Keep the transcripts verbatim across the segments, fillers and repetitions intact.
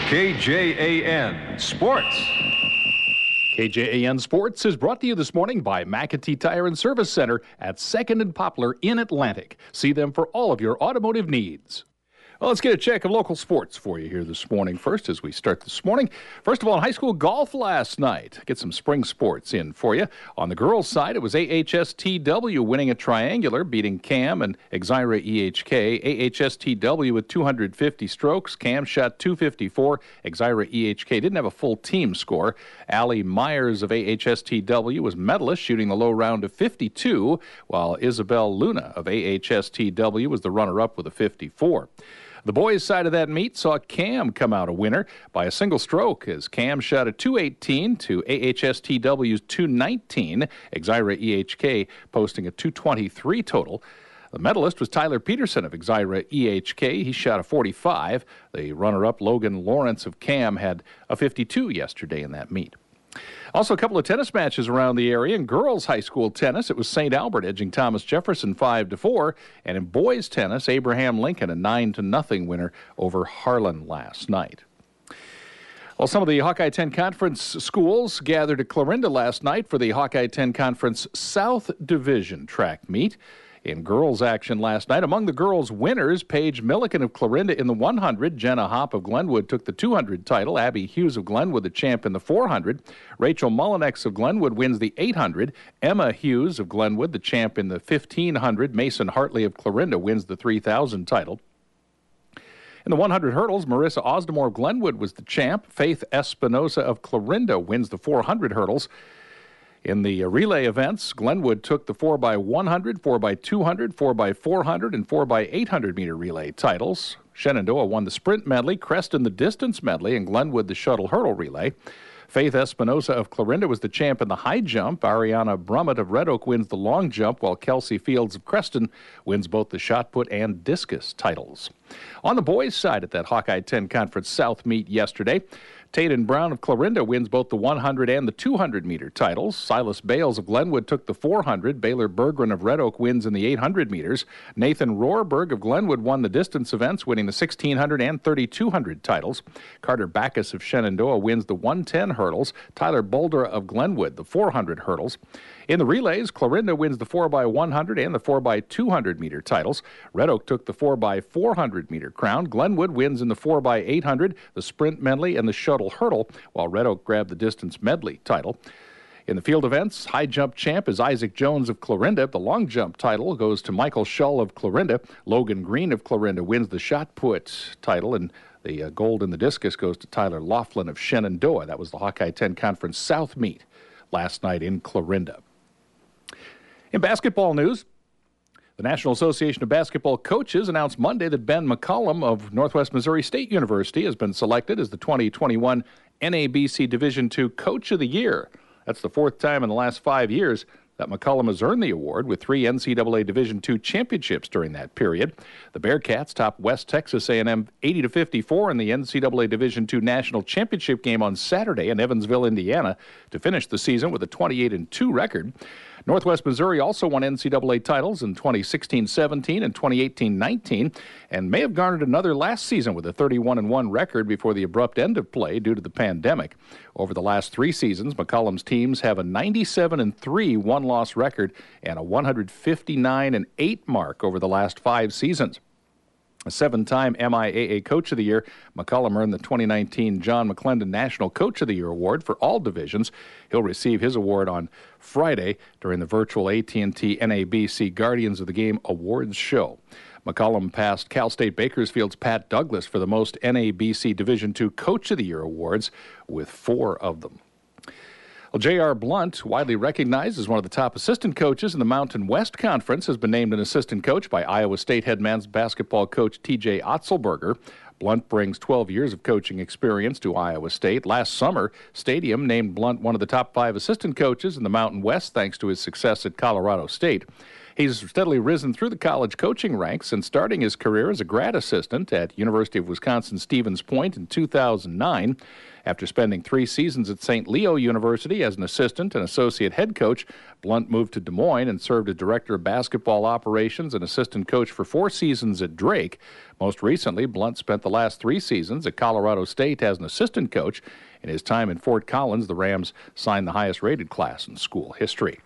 K J A N Sports. K J A N Sports is brought to you this morning by McAtee Tire and Service Center at second and Poplar in Atlantic. See them for all of your automotive needs. Well, let's get a check of local sports for you here this morning. First, as we start this morning, first of all, high school golf last night. Get some spring sports in for you. On the girls' side, it was A H S T W winning a triangular, beating Cam and Exira E H K. A H S T W with two hundred fifty strokes. Cam shot two fifty-four. Exira E H K didn't have a full team score. Allie Myers of A H S T W was medalist, shooting the low round of fifty-two, while Isabel Luna of A H S T W was the runner-up with a fifty-four. The boys' side of that meet saw Cam come out a winner by a single stroke as Cam shot a two eighteen to A H S T W's two nineteen, Exira E H K posting a two twenty-three total. The medalist was Tyler Peterson of Exira E H K. He shot a forty-five. The runner-up, Logan Lawrence of Cam, had a fifty-two yesterday in that meet. Also, a couple of tennis matches around the area. In girls' high school tennis, it was Saint Albert edging Thomas Jefferson five to four. And in boys' tennis, Abraham Lincoln a nine to nothing winner over Harlan last night. Well, some of the Hawkeye ten Conference schools gathered at Clarinda last night for the Hawkeye ten Conference South Division track meet. In girls' action last night, among the girls' winners, Paige Milliken of Clarinda in the one hundred, Jenna Hopp of Glenwood took the two hundred title, Abby Hughes of Glenwood the champ in the four hundred, Rachel Mullinex of Glenwood wins the eight hundred, Emma Hughes of Glenwood the champ in the fifteen hundred, Mason Hartley of Clarinda wins the three thousand title. In the one hundred hurdles, Marissa Osdemore of Glenwood was the champ, Faith Espinosa of Clarinda wins the four hundred hurdles. In the relay events, Glenwood took the four by one hundred, four by two hundred, four by four hundred, and four by eight hundred meter relay titles. Shenandoah won the sprint medley, Creston the distance medley, and Glenwood the shuttle hurdle relay. Faith Espinosa of Clarinda was the champ in the high jump. Ariana Brummett of Red Oak wins the long jump, while Kelsey Fields of Creston wins both the shot put and discus titles. On the boys' side at that Hawkeye ten Conference South meet yesterday, Taden Brown of Clarinda wins both the one hundred and the two hundred meter titles. Silas Bales of Glenwood took the four hundred. Baylor Berggren of Red Oak wins in the eight hundred meters. Nathan Rohrberg of Glenwood won the distance events, winning the sixteen hundred and thirty-two hundred titles. Carter Backus of Shenandoah wins the one ten hurdles. Tyler Boulder of Glenwood the four hundred hurdles. In the relays, Clarinda wins the four by one hundred and the four by two hundred meter titles. Red Oak took the four by four hundred meter crown. Glenwood wins in the four by eight hundred, the sprint medley, and the shuttle hurdle, while Red Oak grabbed the distance medley title. In the field events, high jump champ is Isaac Jones of Clarinda. The long jump title goes to Michael Shull of Clarinda. Logan Green of Clarinda wins the shot put title, and the uh, gold in the discus goes to Tyler Laughlin of Shenandoah. That was the Hawkeye ten Conference South meet last night in Clarinda. In basketball news, the National Association of Basketball Coaches announced Monday that Ben McCollum of Northwest Missouri State University has been selected as the twenty twenty-one N A B C Division two Coach of the Year. That's the fourth time in the last five years that McCollum has earned the award, with three N C double A Division two championships during that period. The Bearcats topped West Texas A and M eighty to fifty-four in the N C double A Division two National Championship game on Saturday in Evansville, Indiana, to finish the season with a twenty-eight and two record. Northwest Missouri also won N C double A titles in twenty sixteen seventeen and twenty eighteen nineteen, and may have garnered another last season with a thirty-one and one record before the abrupt end of play due to the pandemic. Over the last three seasons, McCollum's teams have a ninety-seven and three one-loss record and a one fifty-nine and eight mark over the last five seasons. A seven-time M I A A Coach of the Year, McCollum earned the twenty nineteen John McClendon National Coach of the Year Award for all divisions. He'll receive his award on Friday during the virtual A T and T N A B C Guardians of the Game Awards show. McCollum passed Cal State Bakersfield's Pat Douglas for the most N A B C Division two Coach of the Year awards, with four of them. Well, J R. Blunt, widely recognized as one of the top assistant coaches in the Mountain West Conference, has been named an assistant coach by Iowa State head men's basketball coach T J Otzelberger. Blunt brings twelve years of coaching experience to Iowa State. Last summer, Stadium named Blunt one of the top five assistant coaches in the Mountain West thanks to his success at Colorado State. He's steadily risen through the college coaching ranks since starting his career as a grad assistant at University of Wisconsin-Stevens Point in two thousand nine. After spending three seasons at Saint Leo University as an assistant and associate head coach, Blunt moved to Des Moines and served as director of basketball operations and assistant coach for four seasons at Drake. Most recently, Blunt spent the last three seasons at Colorado State as an assistant coach. In his time in Fort Collins, the Rams signed the highest-rated class in school history.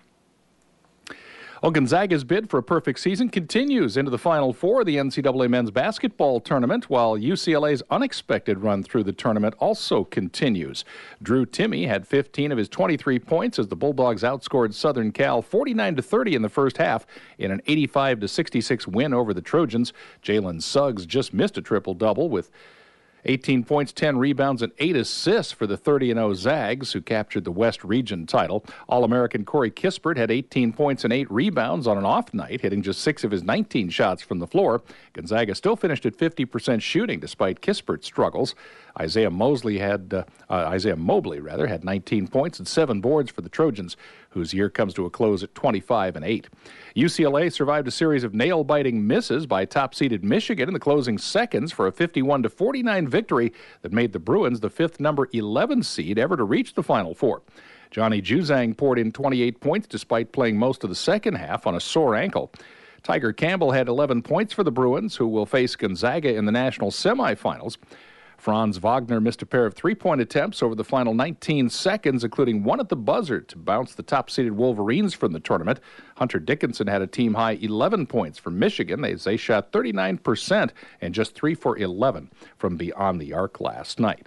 Well, Gonzaga's bid for a perfect season continues into the Final Four of the N C double A men's basketball tournament, while U C L A's unexpected run through the tournament also continues. Drew Timme had fifteen of his twenty-three points as the Bulldogs outscored Southern Cal forty-nine to thirty in the first half in an eighty-five to sixty-six win over the Trojans. Jalen Suggs just missed a triple-double with eighteen points, ten rebounds, and eight assists for the thirty and oh Zags, who captured the West Region title. All-American Corey Kispert had eighteen points and eight rebounds on an off night, hitting just six of his nineteen shots from the floor. Gonzaga still finished at fifty percent shooting despite Kispert's struggles. Isaiah Mosley had uh, uh, Isaiah Mobley rather had nineteen points and seven boards for the Trojans, whose year comes to a close at twenty-five and eight. U C L A survived a series of nail-biting misses by top-seeded Michigan in the closing seconds for a fifty-one to forty-nine victory that made the Bruins the fifth number eleven seed ever to reach the Final Four. Johnny Juzang poured in twenty-eight points despite playing most of the second half on a sore ankle. Tiger Campbell had eleven points for the Bruins, who will face Gonzaga in the national semifinals. Franz Wagner missed a pair of three-point attempts over the final nineteen seconds, including one at the buzzer to bounce the top-seeded Wolverines from the tournament. Hunter Dickinson had a team-high eleven points for Michigan as they shot thirty-nine percent and just three for eleven from beyond the arc last night.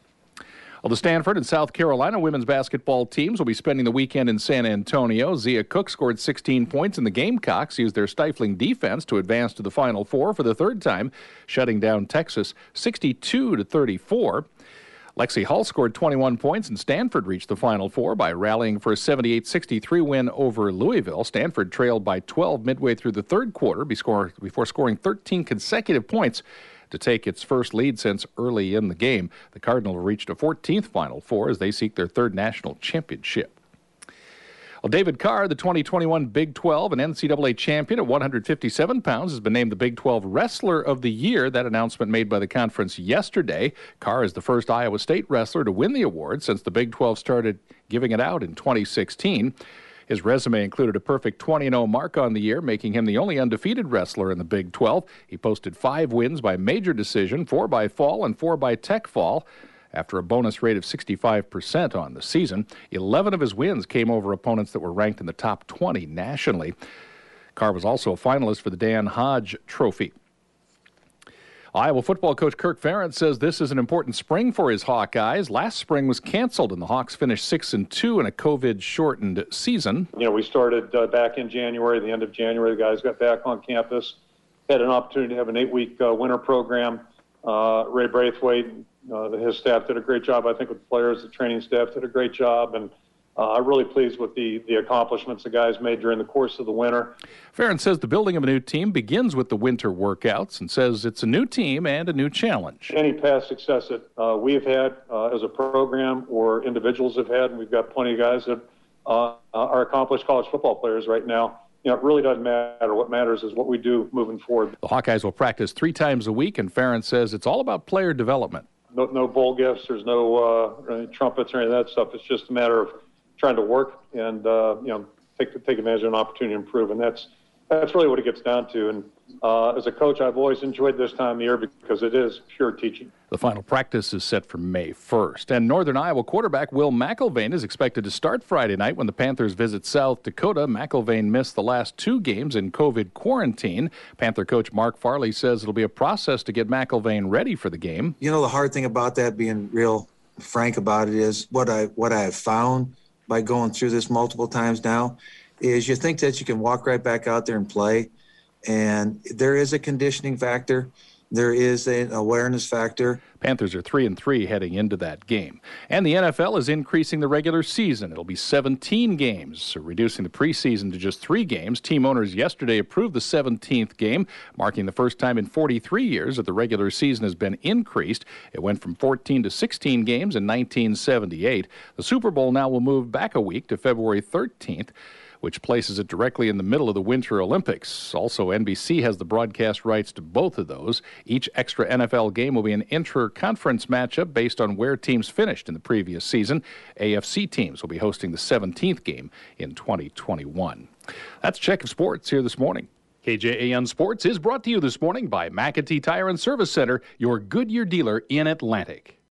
Well, the Stanford and South Carolina women's basketball teams will be spending the weekend in San Antonio. Zia Cook scored sixteen points, and the Gamecocks used their stifling defense to advance to the Final Four for the third time, shutting down Texas sixty-two to thirty-four. Lexi Hull scored twenty-one points, and Stanford reached the Final Four by rallying for a seventy-eight sixty-three win over Louisville. Stanford trailed by twelve midway through the third quarter before scoring thirteen consecutive points to take its first lead since early in the game. The Cardinals reached a fourteenth Final Four as they seek their third national championship. Well, David Carr, the twenty twenty-one Big twelve and N C double A champion at one hundred fifty-seven pounds, has been named the Big twelve Wrestler of the Year. That announcement made by the conference yesterday. Carr is the first Iowa State wrestler to win the award since the Big twelve started giving it out in twenty sixteen. His resume included a perfect twenty and oh mark on the year, making him the only undefeated wrestler in the Big twelve. He posted five wins by major decision, four by fall, and four by tech fall. After a bonus rate of sixty-five percent on the season, eleven of his wins came over opponents that were ranked in the top twenty nationally. Carr was also a finalist for the Dan Hodge Trophy. Iowa football coach Kirk Ferentz says this is an important spring for his Hawkeyes. Last spring was canceled, and the Hawks finished six and two in a COVID-shortened season. You know, we started uh, back in January, the end of January. The guys got back on campus, had an opportunity to have an eight-week uh, winter program. Uh, Ray Braithwaite, uh, his staff did a great job. I think with the players, the training staff did a great job, and Uh, I'm really pleased with the, the accomplishments the guys made during the course of the winter. Ferentz says the building of a new team begins with the winter workouts and says it's a new team and a new challenge. Any past success that uh, we have had uh, as a program or individuals have had, and we've got plenty of guys that uh, are accomplished college football players right now. You know, it really doesn't matter. What matters is what we do moving forward. The Hawkeyes will practice three times a week, and Ferentz says it's all about player development. No, no bowl gifts. There's no uh, trumpets or any of that stuff. It's just a matter of trying to work and uh, you know take take advantage of an opportunity to improve, and that's that's really what it gets down to. And uh, as a coach, I've always enjoyed this time of year because it is pure teaching. The final practice is set for May first, and Northern Iowa quarterback Will McIlvain is expected to start Friday night when the Panthers visit South Dakota. McIlvain missed the last two games in COVID quarantine. Panther coach Mark Farley says it'll be a process to get McIlvain ready for the game. You know, the hard thing about that, being real frank about it, is what I what I have found by going through this multiple times now, is you think that you can walk right back out there and play. And there is a conditioning factor. There is an awareness factor. Panthers are three and three heading into that game. And the N F L is increasing the regular season. It'll be seventeen games, reducing the preseason to just three games. Team owners yesterday approved the seventeenth game, marking the first time in forty-three years that the regular season has been increased. It went from fourteen to sixteen games in nineteen seventy-eight. The Super Bowl now will move back a week to February thirteenth. which places it directly in the middle of the Winter Olympics. Also, N B C has the broadcast rights to both of those. Each extra N F L game will be an inter-conference matchup based on where teams finished in the previous season. A F C teams will be hosting the seventeenth game in twenty twenty-one. That's Check of Sports here this morning. K J A N Sports is brought to you this morning by McAtee Tire and Service Center, your Goodyear dealer in Atlantic.